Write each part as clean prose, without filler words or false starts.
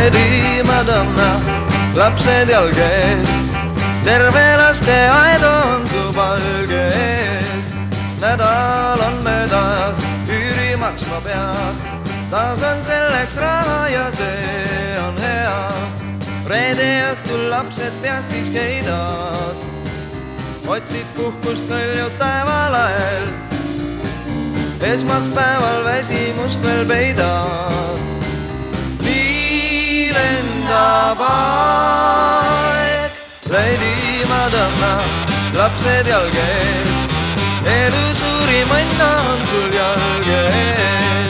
leidima tõmna lapsed jalge eest. Terve lasteaed on su palge eest. Nädal on möödas, üüri maksma pead. Taas on selleks raha ja see on hea. Reede õhtul lapsed peast viskeidad. Otsid puhkust kõljud taevalael. Esmaspäeval väsimust veel peidad. Nii lendab aeg, leidima tõmna lapsed jalge ees. Elu suurim õnn on sul jalge ees.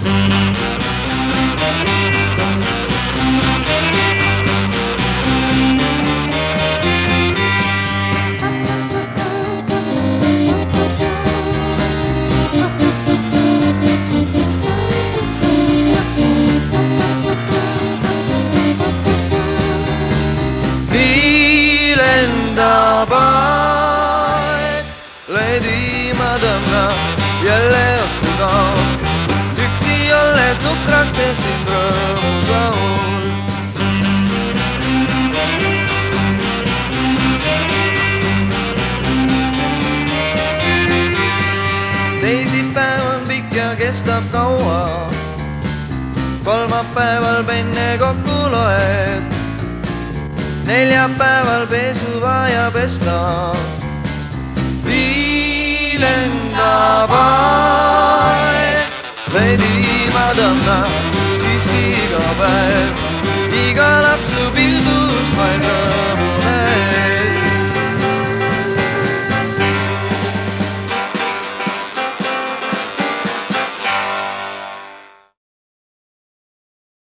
Lendab aeg, leidima tõmna jälle õhtu kaob. Üksi olles nukraks teed sind rõõmus laul. Teisipäev on pikk ja kestab kaua. Kolmapäeval penne kokku loed. Neljapäeval pesu vaja pesta. Nii lendab aeg, leidima tõmna siiski iga päev. Iga laps